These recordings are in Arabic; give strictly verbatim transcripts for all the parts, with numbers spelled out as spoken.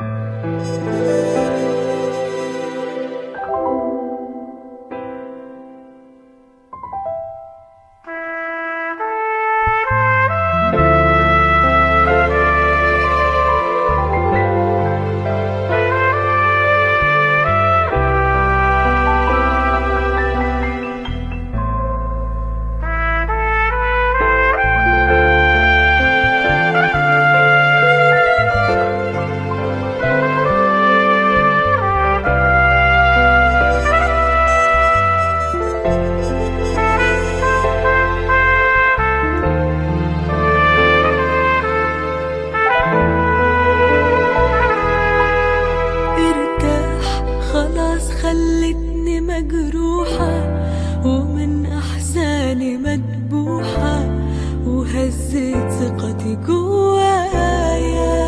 خلتني مجروحة ومن أحزاني مدبوحة، وهزت ثقتي جوايا.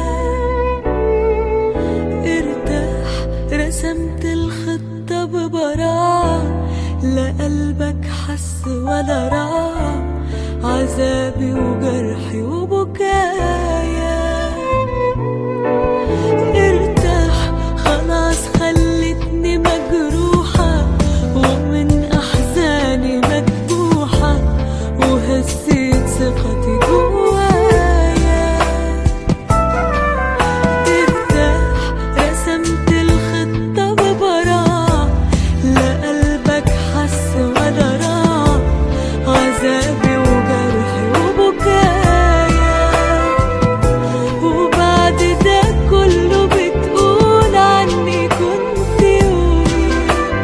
ارتاح، رسمت الخطة ببراعة، لا قلبك حس ولا راعى عذابي وجرحي وبكايا. ارتاح، خلاص خلتني مجروحة ومن أحزاني مدبوحة، وهزيت ثقتي جوايا. ارتاح، رسمت الخطة ببراعة، لا قلبك حس ولا راعى عذابي وجرحي وبكايا. وبعد ده كله بتقول عني كنت يومي،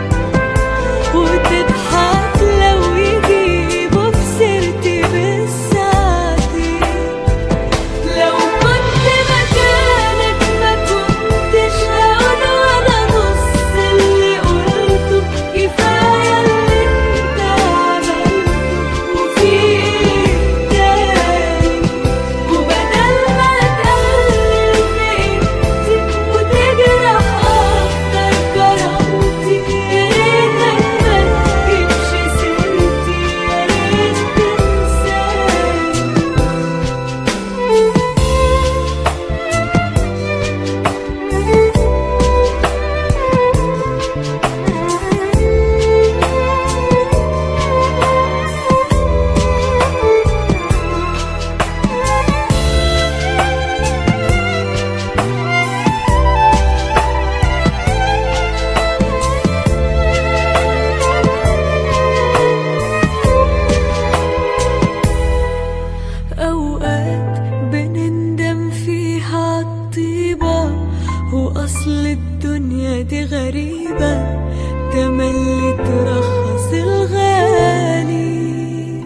وتضحك لو يجيبوا في سيرتي بالساعتي. لو كنت مكانك ما كنتش هقول ولا نص اللي قلته، كفاية اللي انت عملته وفي ايه تاني. وبدل ما تقلل في قيمتي وتجرح اكتر كرامتي، يا ريتك ما تجيبش سيرتي، يا ريت تنساني. أوقات بنندم فيها عالطيبة، وأصل الدنيا دي غريبة، تملي ترخص الغالي.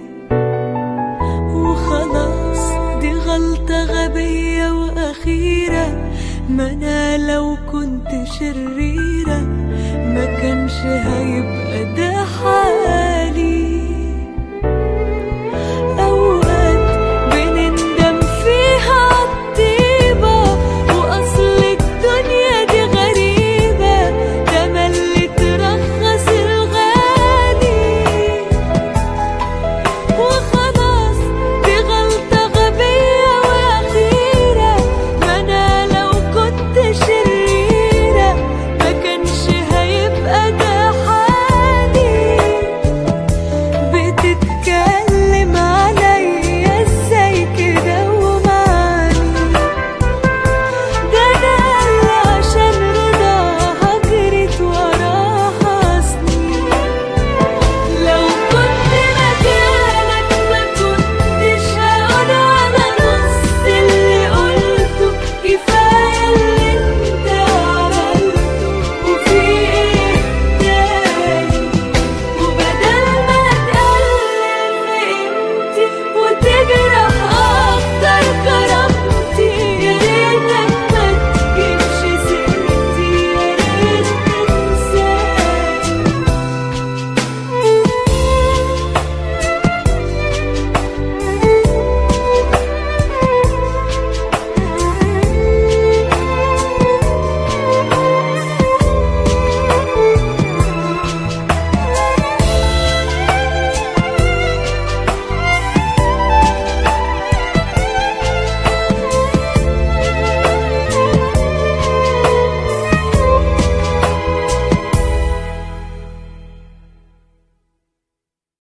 وخلاص دي غلطة غبية وأخيرة، ما أنا لو كنت شريرة ما كانش هيبقى